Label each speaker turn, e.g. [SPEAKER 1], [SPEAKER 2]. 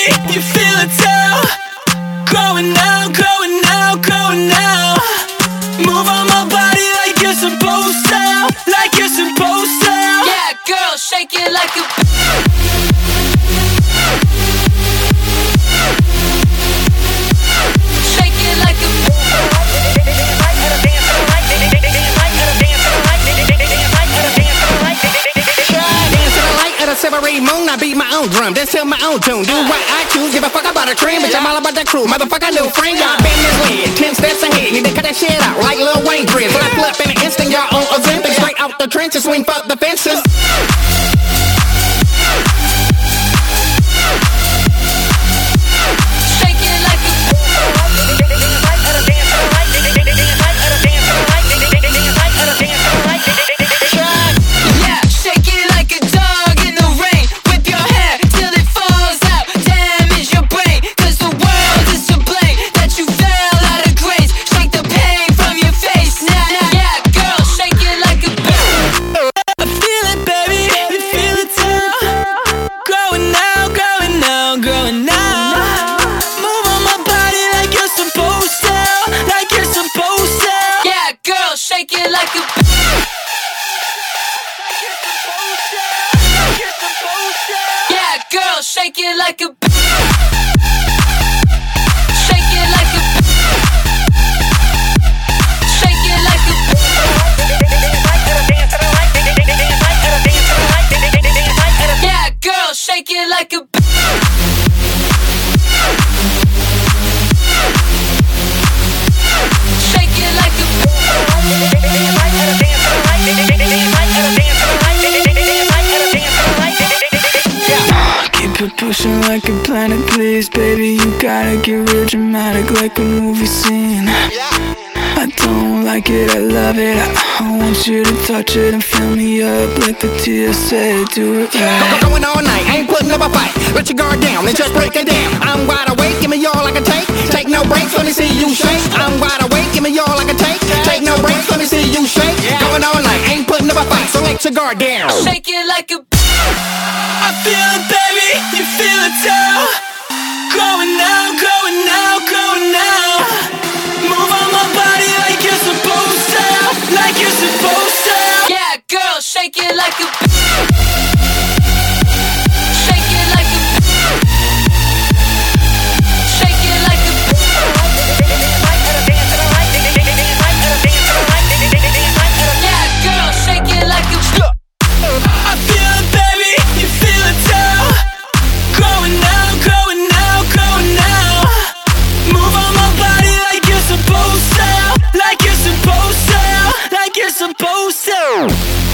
[SPEAKER 1] you feel it too. Growing now, growing now, growing now. Move on my body like you're supposed to, like you're supposed to.
[SPEAKER 2] Yeah, girl, shake it like a shake it like a
[SPEAKER 3] Silvery moon, I beat my own drum, dance to my own tune. Do what I choose, give a fuck about a trend, bitch, I'm all about that crew. Motherfucker, new friend, y'all been this lead. 10 steps ahead, need to cut that shit out like Lil Wayne dreads. When I flip in an instant, y'all on Ozempic, straight out the trenches, swing fuck the fences.
[SPEAKER 2] shake it like a yeah, shake it like a dog in the rain. Whip your hair till it falls out. Damage your brain, cause the world is to blame that you fell out of grace. Shake the pain from your face. Nah, yeah, girl, shake it like a
[SPEAKER 1] I feel it, baby, you feel it too. Growing now, growing now, growing now. Move on my body like you're supposed to, like you're supposed to.
[SPEAKER 2] yeah, girl, shake it like a yeah, girl, shake it like a shake it like a shake it like a yeah, girl, shake it like a shake it like a
[SPEAKER 1] Keep it pushing like a planet, please, baby. You gotta get real dramatic like a movie scene. I don't like it, I love it. I want you to touch it and fill me up like the TSA. Do it right.
[SPEAKER 3] Going all night, ain't putting up a fight. Let your guard down and just break it down. I'm wide awake, give me all I can take. Take no breaks, let me see you shake. I'm wide awake, give me all I can take. Take no breaks, let me see you shake. Going all night, ain't putting up a fight, so let your guard down.
[SPEAKER 2] shake it like a
[SPEAKER 1] I feel it, baby, you feel it too. Growing now, growing now, growing now. Move on my body like you're supposed to, like you're supposed to.
[SPEAKER 2] yeah, girl, shake it like a shake it like a shake it like a yeah, girl, shake it like a
[SPEAKER 1] I feel it, baby, you feel it too. Growing now, growing now, growing now. Move on my body like you're supposed to, like you're supposed to, like you're supposed to.